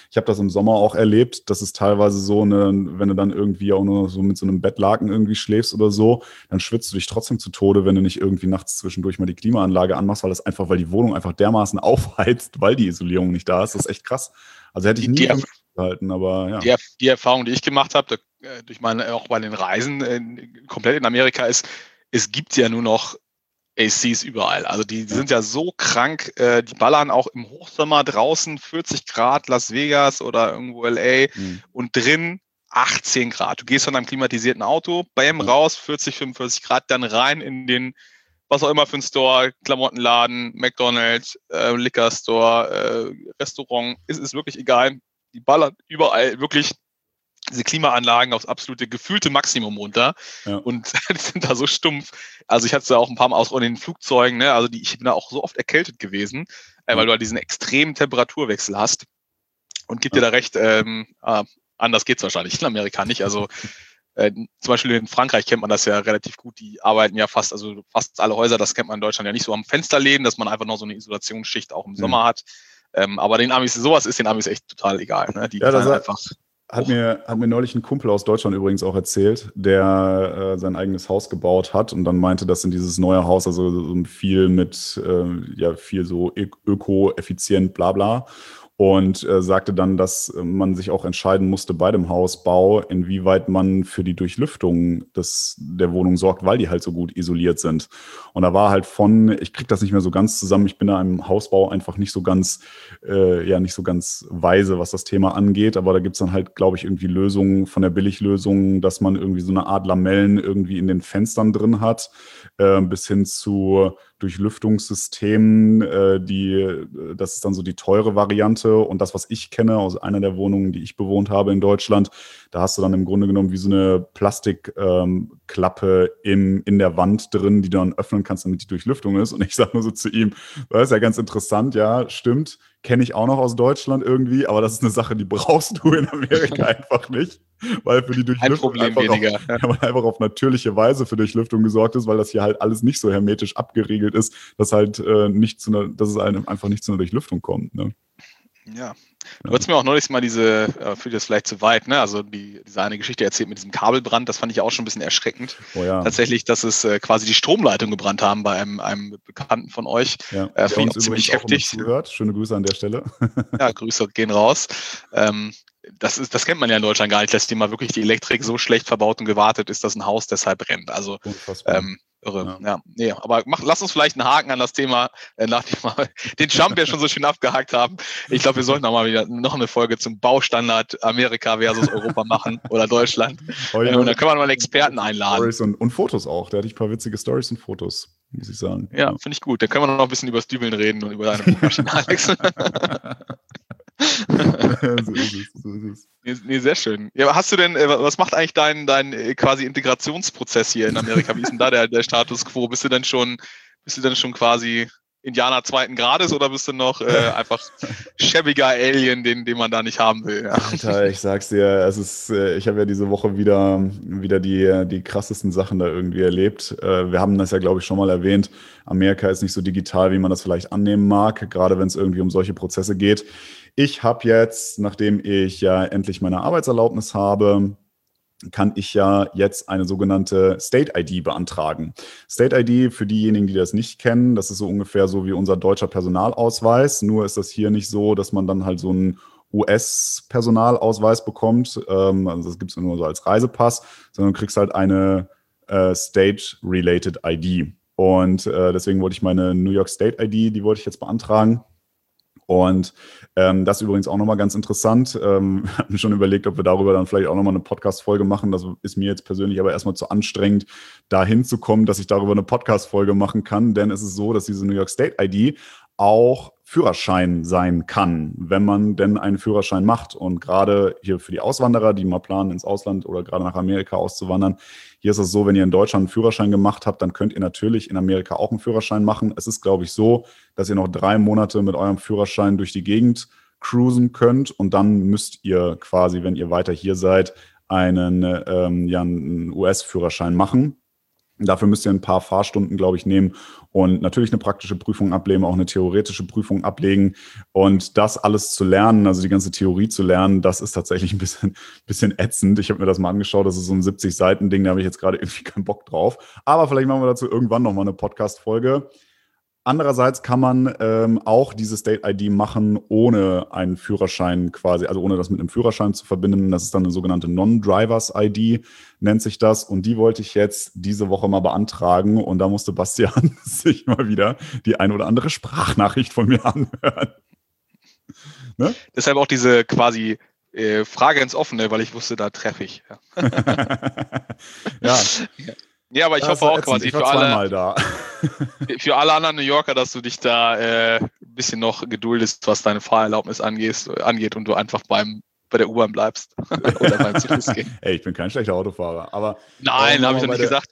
Ich habe das im Sommer auch erlebt, dass es teilweise so wenn du dann irgendwie auch nur so mit so einem Bettlaken irgendwie schläfst oder so, dann schwitzt du dich trotzdem zu Tode, wenn du nicht irgendwie nachts zwischendurch mal die Klimaanlage anmachst, weil die Wohnung einfach dermaßen aufheizt, weil die Isolierung nicht da ist. Das ist echt krass. Also hätte ich nie gehalten, aber ja. Die Erfahrung, die ich gemacht habe, durch meine, auch bei den Reisen komplett in Amerika ist, es gibt ja nur noch ACs überall. Also die sind ja so krank, die ballern auch im Hochsommer draußen 40 Grad Las Vegas oder irgendwo LA und drin 18 Grad. Du gehst von einem klimatisierten Auto, bam, raus, 40, 45 Grad, dann rein in den, was auch immer für ein Store, Klamottenladen, McDonald's, Liquor Store, Restaurant, ist wirklich egal. Die ballern überall wirklich diese Klimaanlagen aufs absolute gefühlte Maximum runter und sind da so stumpf. Also ich hatte es ja auch ein paar Mal auch in den Flugzeugen, ne? Also ich bin da auch so oft erkältet gewesen, weil du halt diesen extremen Temperaturwechsel hast und gib dir da recht, anders geht's wahrscheinlich in Amerika nicht. Also zum Beispiel in Frankreich kennt man das ja relativ gut, die arbeiten ja fast alle Häuser, das kennt man in Deutschland ja nicht so am Fensterläden, dass man einfach noch so eine Isolationsschicht auch im Sommer hat. Aber den Amis, sowas ist den Amis echt total egal. Ne? Die einfach... Hat mir neulich ein Kumpel aus Deutschland übrigens auch erzählt, der sein eigenes Haus gebaut hat und dann meinte, dass in dieses neue Haus also viel mit, viel so öko-effizient, bla bla. Und sagte dann, dass man sich auch entscheiden musste bei dem Hausbau, inwieweit man für die Durchlüftung der Wohnung sorgt, weil die halt so gut isoliert sind. Und da war halt ich krieg das nicht mehr so ganz zusammen, ich bin da im Hausbau einfach nicht so ganz weise, was das Thema angeht, aber da gibt's dann halt, glaube ich, irgendwie Lösungen von der Billiglösung, dass man irgendwie so eine Art Lamellen irgendwie in den Fenstern drin hat, bis hin zu Durchlüftungssystemen, das ist dann so die teure Variante. Und das, was ich kenne aus einer der Wohnungen, die ich bewohnt habe in Deutschland, da hast du dann im Grunde genommen wie so eine Plastikklappe in der Wand drin, die du dann öffnen kannst, damit die Durchlüftung ist. Und ich sage nur so zu ihm, das ist ja ganz interessant, ja, stimmt, kenne ich auch noch aus Deutschland irgendwie, aber das ist eine Sache, die brauchst du in Amerika einfach nicht, weil für die Durchlüftung einfach auf natürliche Weise für Durchlüftung gesorgt ist, weil das hier halt alles nicht so hermetisch abgeriegelt ist, dass es einfach nicht zu einer Durchlüftung kommt. Ne? Ja. Du hattest mir auch neulich mal führt das vielleicht zu weit, ne? Also diese eine Geschichte erzählt mit diesem Kabelbrand, das fand ich auch schon ein bisschen erschreckend. Oh ja. Tatsächlich, dass es quasi die Stromleitung gebrannt haben bei einem Bekannten von euch. Ja, der uns ziemlich heftig zuhört. Schöne Grüße an der Stelle. Ja, Grüße gehen raus. Das kennt man ja in Deutschland gar nicht, dass die mal wirklich die Elektrik so schlecht verbaut und gewartet ist, dass ein Haus deshalb brennt. Also irre. Ja. Nee, aber lass uns vielleicht einen Haken an das Thema, nachdem wir den Jump ja schon so schön abgehakt haben. Ich glaube, wir sollten auch mal wieder noch eine Folge zum Baustandard Amerika versus Europa machen oder Deutschland. Und dann können wir mal einen Experten einladen. Stories und Fotos auch. Da hatte ich ein paar witzige Stories und Fotos, muss ich sagen. Ja, finde ich gut. Dann können wir noch ein bisschen über das Dübeln reden und über deine Bohrmaschine, Alex. So ist es. Nee, sehr schön. Ja, hast du denn, was macht eigentlich dein quasi Integrationsprozess hier in Amerika? Wie ist denn da der Status quo? Bist du denn schon quasi Indianer zweiten Grades oder bist du noch einfach schäbiger Alien, den man da nicht haben will? Ja. Alter, ich sag's dir, ich habe ja diese Woche wieder die krassesten Sachen da irgendwie erlebt. Wir haben das ja, glaube ich, schon mal erwähnt. Amerika ist nicht so digital, wie man das vielleicht annehmen mag, gerade wenn es irgendwie um solche Prozesse geht. Ich habe jetzt, nachdem ich ja endlich meine Arbeitserlaubnis habe, kann ich ja jetzt eine sogenannte State-ID beantragen. State-ID, für diejenigen, die das nicht kennen, das ist so ungefähr so wie unser deutscher Personalausweis. Nur ist das hier nicht so, dass man dann halt so einen US-Personalausweis bekommt. Also das gibt es nur so als Reisepass, sondern du kriegst halt eine State-Related ID. Und deswegen wollte ich meine New York State-ID, die wollte ich jetzt beantragen. Und das ist übrigens auch nochmal ganz interessant. Wir haben schon überlegt, ob wir darüber dann vielleicht auch nochmal eine Podcast-Folge machen. Das ist mir jetzt persönlich aber erstmal zu anstrengend, da hinzukommen, dass ich darüber eine Podcast-Folge machen kann. Denn es ist so, dass diese New York State-ID auch Führerschein sein kann, wenn man denn einen Führerschein macht. Und gerade hier für die Auswanderer, die mal planen, ins Ausland oder gerade nach Amerika auszuwandern, hier ist es so, wenn ihr in Deutschland einen Führerschein gemacht habt, dann könnt ihr natürlich in Amerika auch einen Führerschein machen. Es ist, glaube ich, so, dass ihr noch 3 Monate mit eurem Führerschein durch die Gegend cruisen könnt und dann müsst ihr quasi, wenn ihr weiter hier seid, einen US-Führerschein machen. Dafür müsst ihr ein paar Fahrstunden, glaube ich, nehmen und natürlich eine praktische Prüfung ablegen, auch eine theoretische Prüfung ablegen. Und das alles zu lernen, also die ganze Theorie zu lernen, das ist tatsächlich ein bisschen ätzend. Ich habe mir das mal angeschaut, das ist so ein 70-Seiten-Ding, da habe ich jetzt gerade irgendwie keinen Bock drauf. Aber vielleicht machen wir dazu irgendwann nochmal eine Podcast-Folge. Andererseits kann man auch diese State-ID machen, ohne einen Führerschein quasi, also ohne das mit einem Führerschein zu verbinden. Das ist dann eine sogenannte Non-Drivers-ID, nennt sich das. Und die wollte ich jetzt diese Woche mal beantragen. Und da musste Bastian sich mal wieder die ein oder andere Sprachnachricht von mir anhören. Ne? Deshalb auch diese quasi Frage ins Offene, weil ich wusste, da treffe ich. Ja. Ja, aber ich hoffe auch quasi für alle anderen New Yorker, dass du dich da ein bisschen noch geduldest, was deine Fahrerlaubnis angeht und du einfach bei der U-Bahn bleibst oder beim zu Fuß gehen. Ey, ich bin kein schlechter Autofahrer, aber... Nein, habe ich doch nicht gesagt.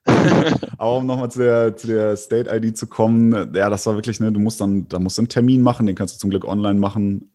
Aber um nochmal zu der State-ID zu kommen, ja, das war wirklich, ne, da musst du einen Termin machen, den kannst du zum Glück online machen.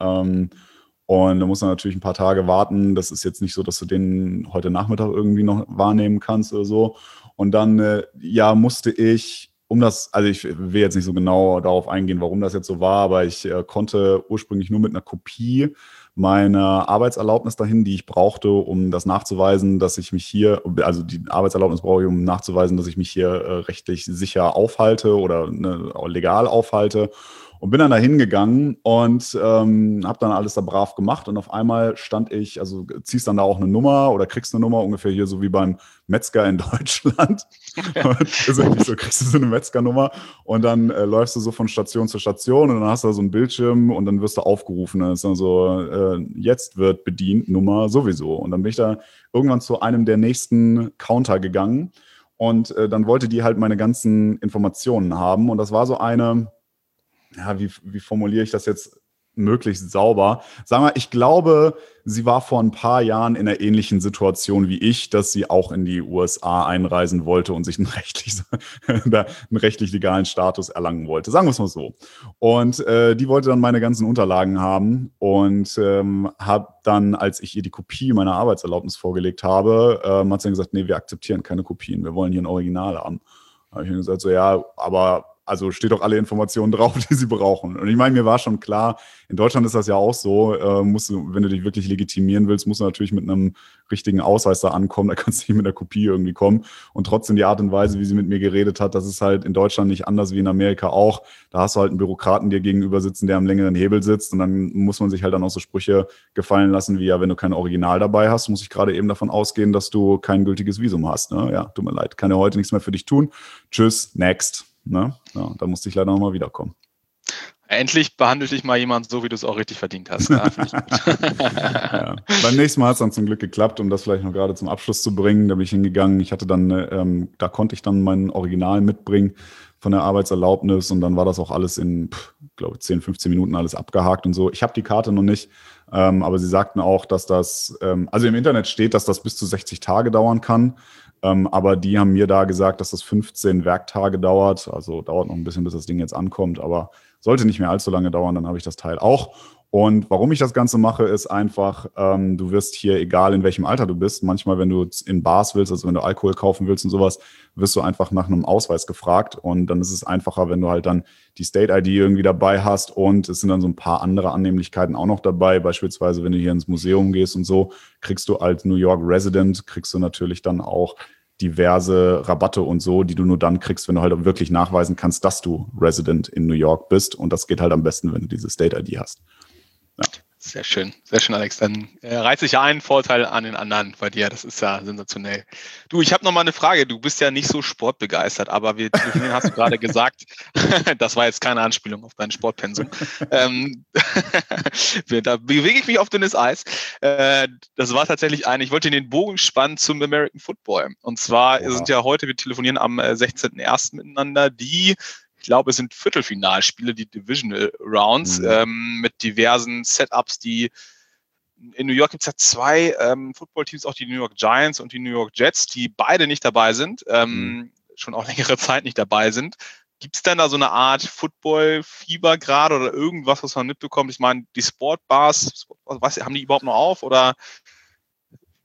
Und da musst du natürlich ein paar Tage warten. Das ist jetzt nicht so, dass du den heute Nachmittag irgendwie noch wahrnehmen kannst oder so. Und dann, musste ich, also ich will jetzt nicht so genau darauf eingehen, warum das jetzt so war, aber ich konnte ursprünglich nur mit einer Kopie meiner Arbeitserlaubnis dahin, die ich brauchte, um das nachzuweisen, dass ich mich hier, also die Arbeitserlaubnis brauche ich, um nachzuweisen, dass ich mich hier rechtlich sicher aufhalte oder legal aufhalte. Und bin dann da hingegangen und habe dann alles da brav gemacht. Und auf einmal stand ich, also ziehst dann da auch eine Nummer oder kriegst eine Nummer, ungefähr hier so wie beim Metzger in Deutschland. Und so kriegst du so eine Metzgernummer und dann läufst du so von Station zu Station und dann hast du da so einen Bildschirm und dann wirst du aufgerufen. Dann ist dann so, jetzt wird bedient, Nummer sowieso. Und dann bin ich da irgendwann zu einem der nächsten Counter gegangen und dann wollte die halt meine ganzen Informationen haben. Und das war so eine... Ja, wie formuliere ich das jetzt möglichst sauber? Sagen wir, ich glaube, sie war vor ein paar Jahren in einer ähnlichen Situation wie ich, dass sie auch in die USA einreisen wollte und sich einen rechtlich legalen Status erlangen wollte. Sagen wir es mal so. Und die wollte dann meine ganzen Unterlagen haben und habe dann, als ich ihr die Kopie meiner Arbeitserlaubnis vorgelegt habe, hat sie dann gesagt, nee, wir akzeptieren keine Kopien, wir wollen hier ein Original haben. Da habe ich gesagt, so ja, aber also steht doch alle Informationen drauf, die sie brauchen. Und ich meine, mir war schon klar, in Deutschland ist das ja auch so, wenn du dich wirklich legitimieren willst, musst du natürlich mit einem richtigen Ausweis da ankommen, da kannst du nicht mit einer Kopie irgendwie kommen. Und trotzdem die Art und Weise, wie sie mit mir geredet hat, das ist halt in Deutschland nicht anders wie in Amerika auch. Da hast du halt einen Bürokraten dir gegenüber sitzen, der am längeren Hebel sitzt und dann muss man sich halt dann auch so Sprüche gefallen lassen, wie ja, wenn du kein Original dabei hast, muss ich gerade eben davon ausgehen, dass du kein gültiges Visum hast. Ne? Ja, tut mir leid, kann ja heute nichts mehr für dich tun. Tschüss, next. Ne? Ja, da musste ich leider nochmal wiederkommen. Endlich behandelt dich mal jemand so, wie du es auch richtig verdient hast. Ja, ja. Beim nächsten Mal hat es dann zum Glück geklappt, um das vielleicht noch gerade zum Abschluss zu bringen. Da bin ich hingegangen. Ich hatte dann, da konnte ich dann mein Original mitbringen von der Arbeitserlaubnis und dann war das auch alles in, glaube ich, 10, 15 Minuten alles abgehakt und so. Ich habe die Karte noch nicht, aber sie sagten auch, dass das, also im Internet steht, dass das bis zu 60 Tage dauern kann. Aber die haben mir da gesagt, dass das 15 Werktage dauert. Also dauert noch ein bisschen, bis das Ding jetzt ankommt. Aber sollte nicht mehr allzu lange dauern, dann habe ich das Teil auch. Und warum ich das Ganze mache, ist einfach, du wirst hier, egal in welchem Alter du bist, manchmal, wenn du in Bars willst, also wenn du Alkohol kaufen willst und sowas, wirst du einfach nach einem Ausweis gefragt. Und dann ist es einfacher, wenn du halt dann die State-ID irgendwie dabei hast. Und es sind dann so ein paar andere Annehmlichkeiten auch noch dabei. Beispielsweise, wenn du hier ins Museum gehst und so, kriegst du als New York Resident, kriegst du natürlich dann auch diverse Rabatte und so, die du nur dann kriegst, wenn du halt wirklich nachweisen kannst, dass du Resident in New York bist. Und das geht halt am besten, wenn du diese State-ID hast. Ja. Sehr schön, Alex. Dann reizt sich ja einen Vorteil an den anderen bei dir. Das ist ja sensationell. Du, ich habe noch mal eine Frage. Du bist ja nicht so sportbegeistert, aber wir telefonieren, hast du gerade gesagt. Das war jetzt keine Anspielung auf dein Sportpensum. Da bewege ich mich auf dünnes Eis. Das war tatsächlich ich wollte den Bogen spannen zum American Football. Und zwar sind ja heute, wir telefonieren am 16.01. miteinander, ich glaube, es sind Viertelfinalspiele, die Divisional Rounds, mit diversen Setups, die in New York gibt es ja zwei Footballteams, auch die New York Giants und die New York Jets, die beide nicht dabei sind, schon auch längere Zeit nicht dabei sind. Gibt es denn da so eine Art Football-Fieber gerade oder irgendwas, was man mitbekommt? Ich meine, die Sportbars, haben die überhaupt noch auf oder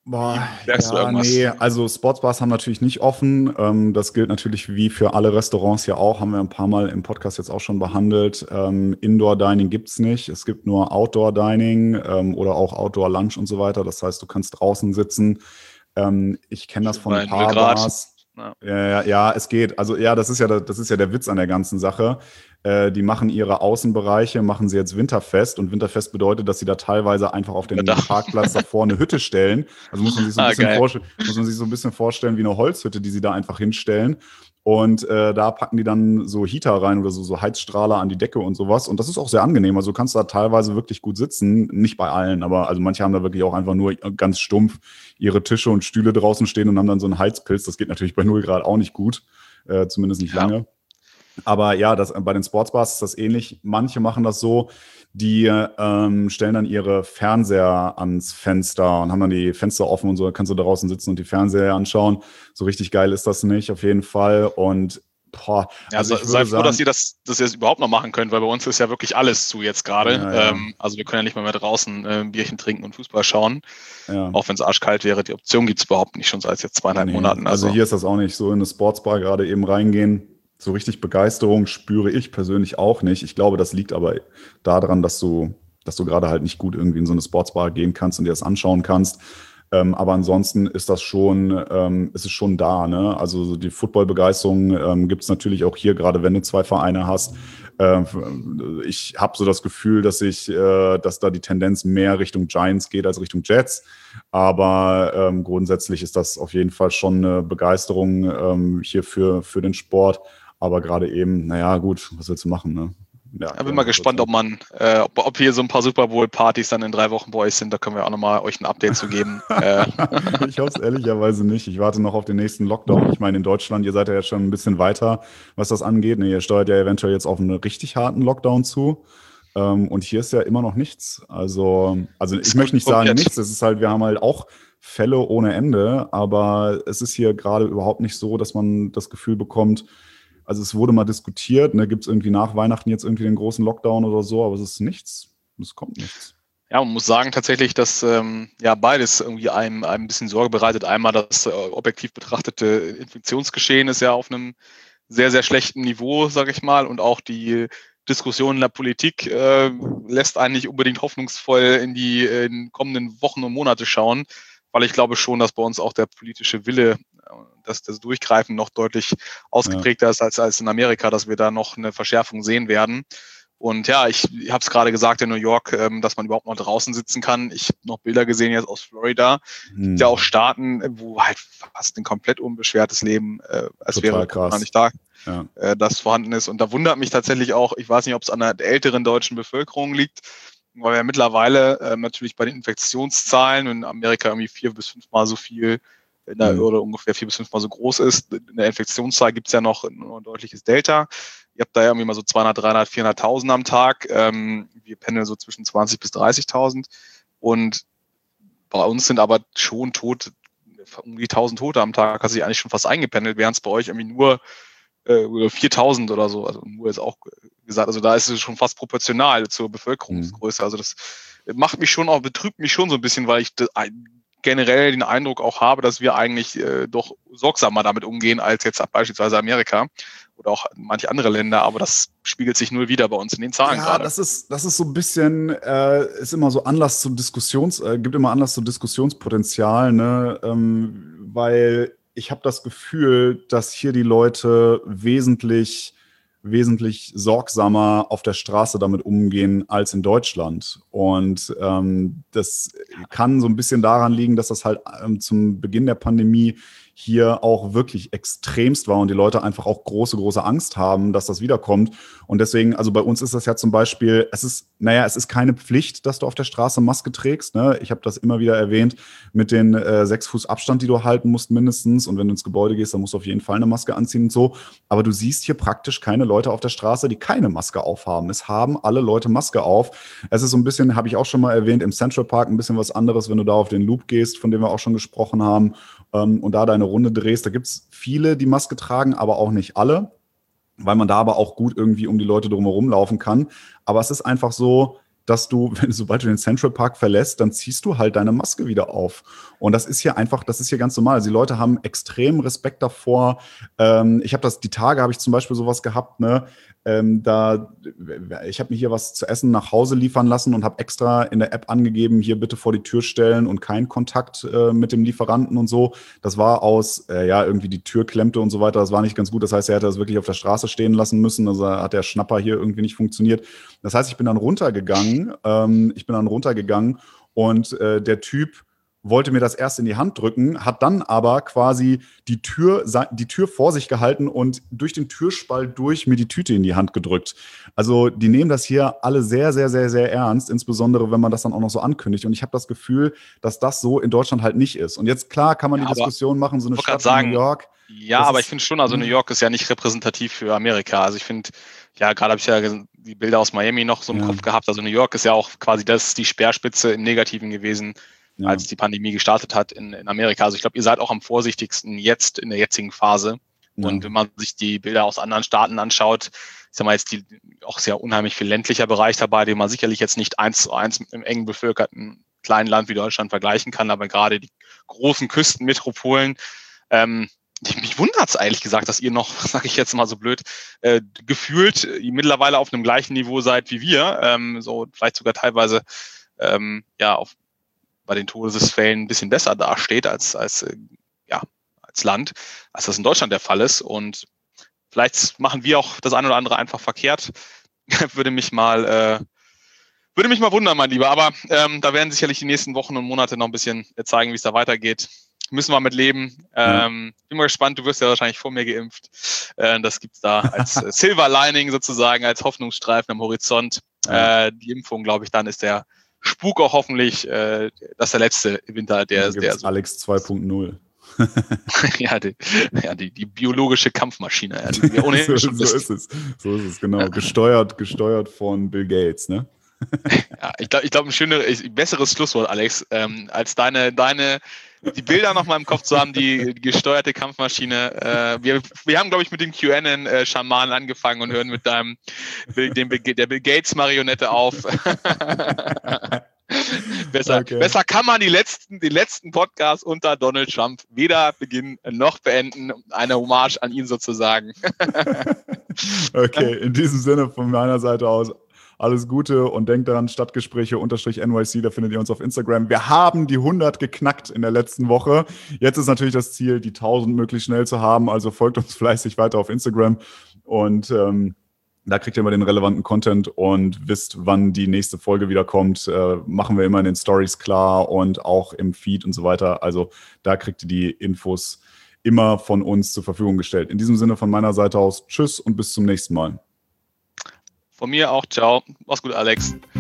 Boah, ja, nee, also Sportsbars haben natürlich nicht offen. Das gilt natürlich wie für alle Restaurants ja auch, haben wir ein paar Mal im Podcast jetzt auch schon behandelt. Indoor-Dining gibt's nicht, es gibt nur Outdoor-Dining oder auch Outdoor-Lunch und so weiter. Das heißt, du kannst draußen sitzen. Ich kenne das von ein paar Bars. Ja, es geht. Also ja, das ist ja der Witz an der ganzen Sache. Die machen ihre Außenbereiche, machen sie jetzt winterfest. Und winterfest bedeutet, dass sie da teilweise einfach auf den Parkplatz davor eine Hütte stellen. Also muss man sich so ein bisschen vorstellen wie eine Holzhütte, die sie da einfach hinstellen. Und da packen die dann so Heater rein oder so Heizstrahler an die Decke und sowas. Und das ist auch sehr angenehm. Also du kannst da teilweise wirklich gut sitzen. Nicht bei allen, aber also manche haben da wirklich auch einfach nur ganz stumpf ihre Tische und Stühle draußen stehen und haben dann so einen Heizpilz. Das geht natürlich bei 0 Grad auch nicht gut. Zumindest nicht lange. Aber ja, bei den Sportsbars ist das ähnlich. Manche machen das so, die stellen dann ihre Fernseher ans Fenster und haben dann die Fenster offen und so, dann kannst du draußen sitzen und die Fernseher anschauen. So richtig geil ist das nicht, auf jeden Fall. Und also sei froh, dass ihr das jetzt überhaupt noch machen könnt, weil bei uns ist ja wirklich alles zu jetzt gerade. Ja. Also wir können ja nicht mal mehr draußen ein Bierchen trinken und Fußball schauen. Ja. Auch wenn es arschkalt wäre. Die Option gibt es überhaupt nicht, schon seit jetzt 2,5 Monaten. Also hier ist das auch nicht so, in eine Sportsbar gerade eben reingehen. So richtig Begeisterung spüre ich persönlich auch nicht. Ich glaube, das liegt aber daran, dass du gerade halt nicht gut irgendwie in so eine Sportsbar gehen kannst und dir das anschauen kannst. Aber ansonsten ist es schon da, ne? Also die Football-Begeisterung gibt es natürlich auch hier, gerade wenn du 2 Vereine hast. Ich habe so das Gefühl, dass da die Tendenz mehr Richtung Giants geht als Richtung Jets. Aber grundsätzlich ist das auf jeden Fall schon eine Begeisterung hier für den Sport. Aber gerade eben, naja, gut, was willst du machen, ne? Ja, ich bin mal gespannt, ob hier so ein paar Super Bowl-Partys dann in 3 Wochen bei euch sind. Da können wir auch nochmal euch ein Update zu geben. Ich hoffe es ehrlicherweise nicht. Ich warte noch auf den nächsten Lockdown. Ich meine, in Deutschland, ihr seid ja jetzt schon ein bisschen weiter, was das angeht. Ihr steuert ja eventuell jetzt auf einen richtig harten Lockdown zu. Und hier ist ja immer noch nichts. Also ich möchte nicht sagen nichts. Es ist halt, wir haben halt auch Fälle ohne Ende. Aber es ist hier gerade überhaupt nicht so, dass man das Gefühl bekommt, also es wurde mal diskutiert, ne, gibt es irgendwie nach Weihnachten jetzt irgendwie den großen Lockdown oder so, aber es ist nichts, es kommt nichts. Ja, man muss sagen tatsächlich, dass beides irgendwie einem ein bisschen Sorge bereitet. Einmal das objektiv betrachtete Infektionsgeschehen ist ja auf einem sehr, sehr schlechten Niveau, sage ich mal, und auch die Diskussion in der Politik lässt einen nicht unbedingt hoffnungsvoll in die kommenden Wochen und Monate schauen, weil ich glaube schon, dass bei uns auch der politische Wille, dass das Durchgreifen noch deutlich ausgeprägter ist als in Amerika, dass wir da noch eine Verschärfung sehen werden. Und ja, ich habe es gerade gesagt in New York, dass man überhaupt noch draußen sitzen kann. Ich habe noch Bilder gesehen jetzt aus Florida. Es gibt ja auch Staaten, wo halt fast ein komplett unbeschwertes Leben, als total wäre Corona nicht da, das vorhanden ist. Und da wundert mich tatsächlich auch, ich weiß nicht, ob es an der älteren deutschen Bevölkerung liegt, weil wir mittlerweile natürlich bei den Infektionszahlen in Amerika irgendwie 4 bis 5 Mal so viel oder ungefähr 4 bis 5 Mal so groß ist. In der Infektionszahl gibt es ja noch ein deutliches Delta. Ihr habt da ja irgendwie mal so 200, 300, 400.000 am Tag. Wir pendeln so zwischen 20 bis 30.000. Und bei uns sind aber schon um die 1.000 Tote am Tag, hat sich eigentlich schon fast eingependelt, während es bei euch irgendwie nur 4.000 oder so, also nur ist auch gesagt, also da ist es schon fast proportional zur Bevölkerungsgröße. Also das betrübt mich schon so ein bisschen, weil ich generell den Eindruck auch habe, dass wir eigentlich doch sorgsamer damit umgehen als jetzt beispielsweise Amerika oder auch manche andere Länder, aber das spiegelt sich null wieder bei uns in den Zahlen gerade. Das ist so ein bisschen, ist immer so Anlass zu gibt immer Anlass zu Diskussionspotenzial, ne? Weil ich habe das Gefühl, dass hier die Leute wesentlich sorgsamer auf der Straße damit umgehen als in Deutschland. Und das kann so ein bisschen daran liegen, dass das halt zum Beginn der Pandemie hier auch wirklich extremst war und die Leute einfach auch große Angst haben, dass das wiederkommt. Und deswegen, also bei uns ist das ja zum Beispiel, es ist keine Pflicht, dass du auf der Straße Maske trägst, ne? Ich habe das immer wieder erwähnt mit den 6 Fuß Abstand, die du halten musst mindestens. Und wenn du ins Gebäude gehst, dann musst du auf jeden Fall eine Maske anziehen und so. Aber du siehst hier praktisch keine Leute auf der Straße, die keine Maske aufhaben. Es haben alle Leute Maske auf. Es ist so ein bisschen, habe ich auch schon mal erwähnt, im Central Park ein bisschen was anderes, wenn du da auf den Loop gehst, von dem wir auch schon gesprochen haben, und da deine Runde drehst. Da gibt es viele, die Maske tragen, aber auch nicht alle, weil man da aber auch gut irgendwie um die Leute drumherum laufen kann. Aber es ist einfach so, dass sobald du den Central Park verlässt, dann ziehst du halt deine Maske wieder auf. Und das ist hier ganz normal. Also die Leute haben extrem Respekt davor. Die Tage habe ich zum Beispiel sowas gehabt, ne? Ich habe mir hier was zu essen nach Hause liefern lassen und habe extra in der App angegeben, hier bitte vor die Tür stellen und kein Kontakt mit dem Lieferanten und so. Das war irgendwie die Tür klemmte und so weiter. Das war nicht ganz gut. Das heißt, er hätte das wirklich auf der Straße stehen lassen müssen. Also hat der Schnapper hier irgendwie nicht funktioniert. Das heißt, ich bin dann runtergegangen und der Typ wollte mir das erst in die Hand drücken, hat dann aber quasi die Tür vor sich gehalten und durch den Türspalt durch mir die Tüte in die Hand gedrückt. Also die nehmen das hier alle sehr, sehr, sehr, sehr ernst, insbesondere wenn man das dann auch noch so ankündigt. Und ich habe das Gefühl, dass das so in Deutschland halt nicht ist. Und jetzt, klar, kann man die Diskussion machen, so eine Stadt wie New York. Ja, aber ich finde schon, also New York ist ja nicht repräsentativ für Amerika. Also ich finde, ja, gerade habe ich ja die Bilder aus Miami noch so im Kopf gehabt. Also New York ist ja auch quasi die Speerspitze im Negativen gewesen, als die Pandemie gestartet hat in Amerika. Also ich glaube, ihr seid auch am vorsichtigsten jetzt in der jetzigen Phase. Ja. Und wenn man sich die Bilder aus anderen Staaten anschaut, ich sag mal jetzt auch sehr unheimlich viel ländlicher Bereich dabei, den man sicherlich jetzt nicht 1:1 mit einem eng bevölkerten kleinen Land wie Deutschland vergleichen kann, aber gerade die großen Küstenmetropolen, mich wundert es ehrlich gesagt, dass ihr noch, sage ich jetzt mal so blöd, gefühlt mittlerweile auf einem gleichen Niveau seid wie wir, so vielleicht sogar teilweise bei den Todesfällen ein bisschen besser dasteht als Land, als das in Deutschland der Fall ist. Und vielleicht machen wir auch das eine oder andere einfach verkehrt. Würde mich mal wundern, mein Lieber. Aber da werden sicherlich die nächsten Wochen und Monate noch ein bisschen zeigen, wie es da weitergeht. Müssen wir mit leben. Bin mal gespannt, du wirst ja wahrscheinlich vor mir geimpft. Das gibt's da als Silver Lining sozusagen, als Hoffnungsstreifen am Horizont. Die Impfung, glaube ich, dann ist der Spuk auch hoffentlich, das der letzte Winter, der Alex 2.0. die biologische Kampfmaschine. Die wir ohnehin so ist es, genau. Gesteuert von Bill Gates, ne? Ja, ich glaube, ein besseres Schlusswort, Alex, als die Bilder noch mal im Kopf zu haben, die gesteuerte Kampfmaschine. Wir haben, glaube ich, mit dem QAnon-Schamanen angefangen und hören mit der Bill Gates-Marionette auf. Besser kann man den letzten Podcast unter Donald Trump weder beginnen noch beenden. Eine Hommage an ihn sozusagen. Okay, in diesem Sinne von meiner Seite aus alles Gute und denkt daran, Stadtgespräche_NYC, da findet ihr uns auf Instagram. Wir haben die 100 geknackt in der letzten Woche. Jetzt ist natürlich das Ziel, die 1000 möglichst schnell zu haben. Also folgt uns fleißig weiter auf Instagram und da kriegt ihr immer den relevanten Content und wisst, wann die nächste Folge wieder kommt. Machen wir immer in den Stories klar und auch im Feed und so weiter. Also da kriegt ihr die Infos immer von uns zur Verfügung gestellt. In diesem Sinne von meiner Seite aus, tschüss und bis zum nächsten Mal. Von mir auch, ciao. Mach's gut, Alex.